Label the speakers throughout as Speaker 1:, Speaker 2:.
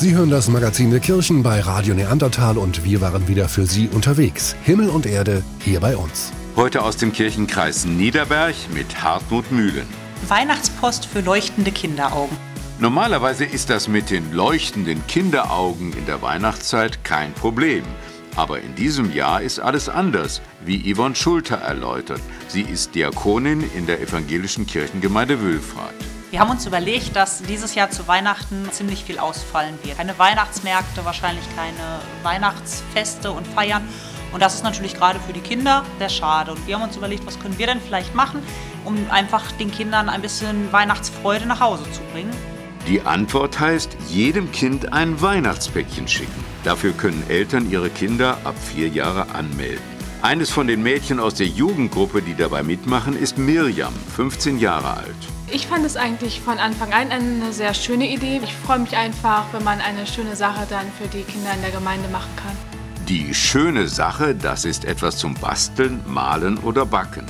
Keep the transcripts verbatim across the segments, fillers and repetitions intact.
Speaker 1: Sie hören das Magazin der Kirchen bei Radio Neandertal und wir waren wieder für Sie unterwegs. Himmel und Erde hier bei uns.
Speaker 2: Heute aus dem Kirchenkreis Niederberg mit Hartmut Mühlen.
Speaker 3: Weihnachtspost für leuchtende Kinderaugen.
Speaker 2: Normalerweise ist das mit den leuchtenden Kinderaugen in der Weihnachtszeit kein Problem. Aber in diesem Jahr ist alles anders, wie Yvonne Schulter erläutert. Sie ist Diakonin in der evangelischen Kirchengemeinde Wülfrath.
Speaker 3: Wir haben uns überlegt, dass dieses Jahr zu Weihnachten ziemlich viel ausfallen wird. Keine Weihnachtsmärkte, wahrscheinlich keine Weihnachtsfeste und Feiern. Und das ist natürlich gerade für die Kinder sehr schade. Und wir haben uns überlegt, was können wir denn vielleicht machen, um einfach den Kindern ein bisschen Weihnachtsfreude nach Hause zu bringen.
Speaker 2: Die Antwort heißt, jedem Kind ein Weihnachtspäckchen schicken. Dafür können Eltern ihre Kinder ab vier Jahre anmelden. Eines von den Mädchen aus der Jugendgruppe, die dabei mitmachen, ist Mirjam, fünfzehn Jahre alt.
Speaker 4: Ich fand es eigentlich von Anfang an eine sehr schöne Idee. Ich freue mich einfach, wenn man eine schöne Sache dann für die Kinder in der Gemeinde machen kann.
Speaker 2: Die schöne Sache, das ist etwas zum Basteln, Malen oder Backen.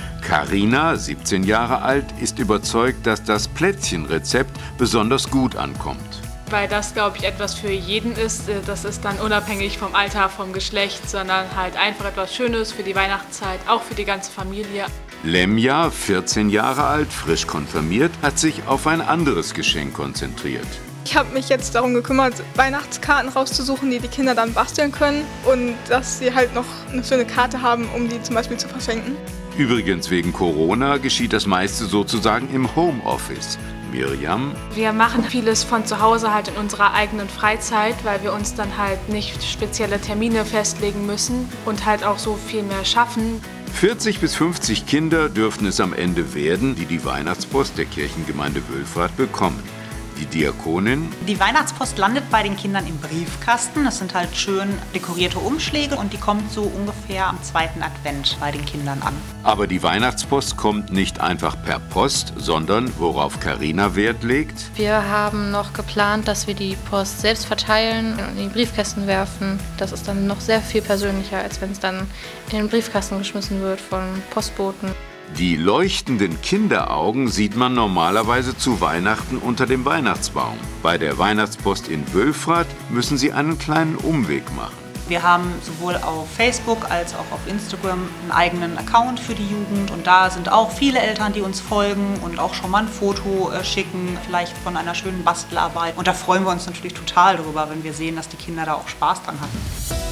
Speaker 2: Carina, siebzehn Jahre alt, ist überzeugt, dass das Plätzchenrezept besonders gut ankommt.
Speaker 4: Weil das, glaube ich, etwas für jeden ist. Das ist dann unabhängig vom Alter, vom Geschlecht, sondern halt einfach etwas Schönes für die Weihnachtszeit, auch für die ganze Familie.
Speaker 2: Lemja, vierzehn Jahre alt, frisch konfirmiert, hat sich auf ein anderes Geschenk konzentriert.
Speaker 5: Ich habe mich jetzt darum gekümmert, Weihnachtskarten rauszusuchen, die die Kinder dann basteln können und dass sie halt noch eine schöne Karte haben, um die zum Beispiel zu verschenken.
Speaker 2: Übrigens, wegen Corona geschieht das meiste sozusagen im Homeoffice. Mirjam?
Speaker 4: Wir machen vieles von zu Hause halt in unserer eigenen Freizeit, weil wir uns dann halt nicht spezielle Termine festlegen müssen und halt auch so viel mehr schaffen.
Speaker 2: vierzig bis fünfzig Kinder dürften es am Ende werden, die die Weihnachtspost der Kirchengemeinde Wülfrath bekommen. Die Diakonin?
Speaker 3: Die Weihnachtspost landet bei den Kindern im Briefkasten. Das sind halt schön dekorierte Umschläge und die kommt so ungefähr am zweiten Advent bei den Kindern an.
Speaker 2: Aber die Weihnachtspost kommt nicht einfach per Post, sondern worauf Carina Wert legt?
Speaker 6: Wir haben noch geplant, dass wir die Post selbst verteilen und in die Briefkästen werfen. Das ist dann noch sehr viel persönlicher, als wenn es dann in den Briefkasten geschmissen wird von Postboten.
Speaker 2: Die leuchtenden Kinderaugen sieht man normalerweise zu Weihnachten unter dem Weihnachtsbaum. Bei der Weihnachtspost in Wülfrath müssen sie einen kleinen Umweg machen.
Speaker 3: Wir haben sowohl auf Facebook als auch auf Instagram einen eigenen Account für die Jugend und da sind auch viele Eltern, die uns folgen und auch schon mal ein Foto schicken, vielleicht von einer schönen Bastelarbeit. Und da freuen wir uns natürlich total drüber, wenn wir sehen, dass die Kinder da auch Spaß dran hatten.